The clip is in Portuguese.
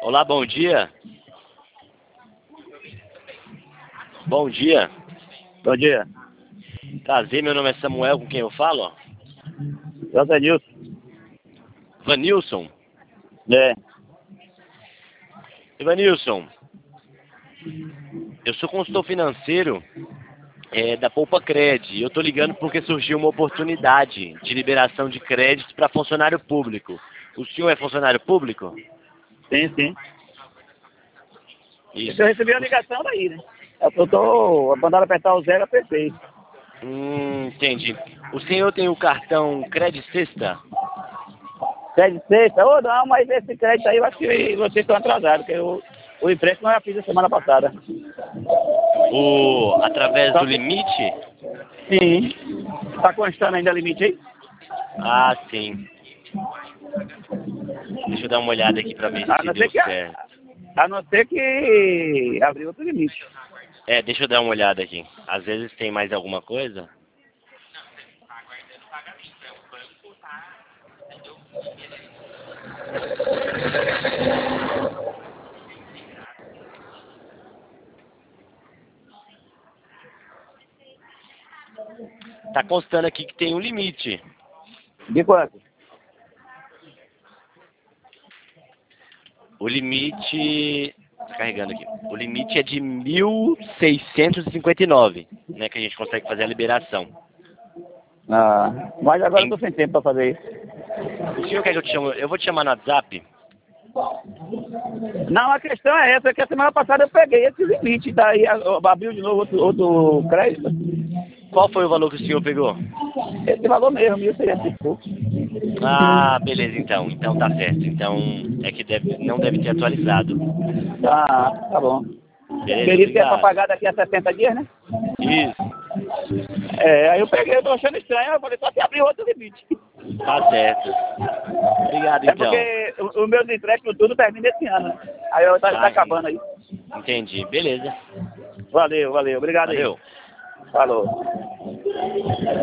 Olá, bom dia. Bom dia. Bom dia. Prazer, meu nome é Samuel, com quem eu falo? José Nilson. Vanilson. É. Vanilson, eu sou consultor financeiro da Poupa Cred. E eu tô ligando porque surgiu uma oportunidade de liberação de créditos para funcionário público. O senhor é funcionário público? Sim, sim. Isso. Eu recebi a ligação daí, né? Eu tô mandando apertar o 0, apertei. Entendi. O senhor tem o cartão Credit Sexta? Crédito sexta? Ô, não, mas esse crédito aí eu acho que vocês estão atrasados, porque o empréstimo eu já fiz a semana passada. Através Só do que- limite? Sim. Tá constando ainda o limite aí? Ah, sim. Deixa eu dar uma olhada aqui para ver A se não deu ser que, certo. a não ser que abriu outro limite. Deixa eu dar uma olhada aqui. Às vezes tem mais alguma coisa. Tá constando aqui que tem um limite. De quanto? O limite... Tá carregando aqui. O limite é de 1.659, né? Que a gente consegue fazer a liberação. Ah, mas agora eu tô sem tempo pra fazer isso. O senhor quer que eu te chame? Eu vou te chamar no WhatsApp? Não, a questão é essa, que a semana passada eu peguei esse limite, daí abriu de novo outro crédito. Qual foi o valor que o senhor pegou? Esse valor mesmo, 1.600 e pouco. Ah, beleza, então. Então tá certo. Então é que não deve ter atualizado. Ah, tá bom. Beleza, Querido que é pra obrigado. pagar daqui a 60 dias, né? Isso, É, aí eu peguei, eu tô achando estranho, eu falei, só que abriu outro limite. tá certo. Obrigado, É então. porque o meu empréstimo tudo termina esse ano, né? Aí tá acabando aí. Entendi. Beleza. Valeu, obrigado aí. Valeu. Falou.